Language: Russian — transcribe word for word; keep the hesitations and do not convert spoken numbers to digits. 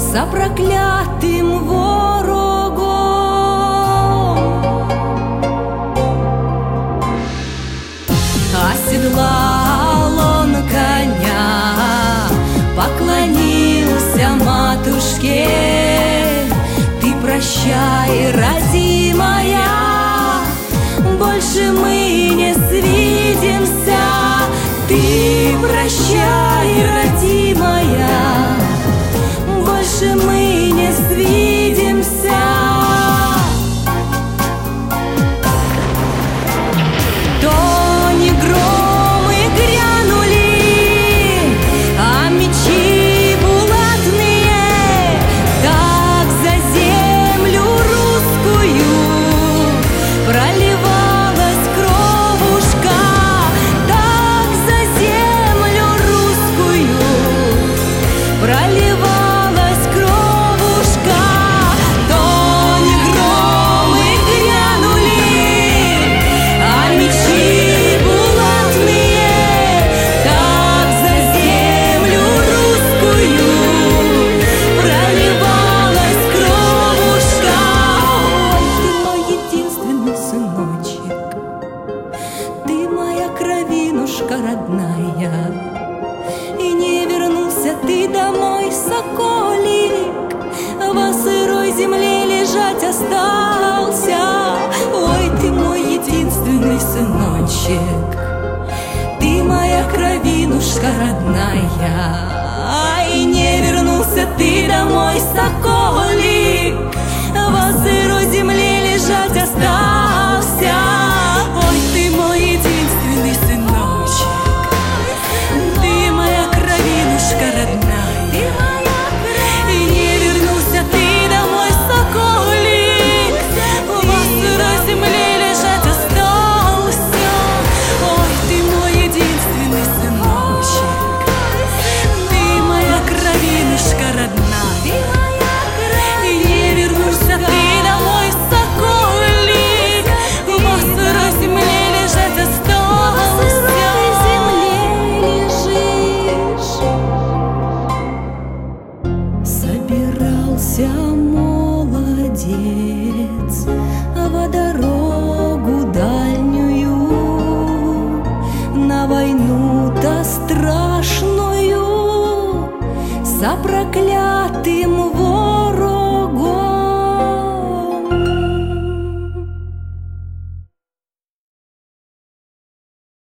за проклятым ворогом. Оседлал он коня, поклонился матушке. Ты прощай, родимая, больше мы не свидимся. Ты прощай, родимая, больше мы не свидимся. То не громы грянули, а мечи булатные, так за землю русскую проливалась кровушка, так за землю русскую проливалась кровушка. То не громы грянули, а мечи булатные, так за землю русскую проливалась кровушка. Ой, ты мой единственный сыночек, ты моя кровинушка родная, и не вернулся ты домой, соколик, во сырой земле лежать остался. Ой, ты мой единственный сыночек, ты моя кровинушка родная, и не вернулся ты домой, соколик, во сырой земле лежать остался. Ой, ты мой единственный сыночек, ты моя кровинушка родная, и не вернулся ты домой, соколик, во сырой земле лежать остался. Ой, ты мой единственный сыночек, ты моя кровинушка родная, и не вернулся ты домой, соколик, во сырой земле лежать остался. Собирался молодец во дорогу дальнюю, на войну-то страшную, за проклятым ворогом.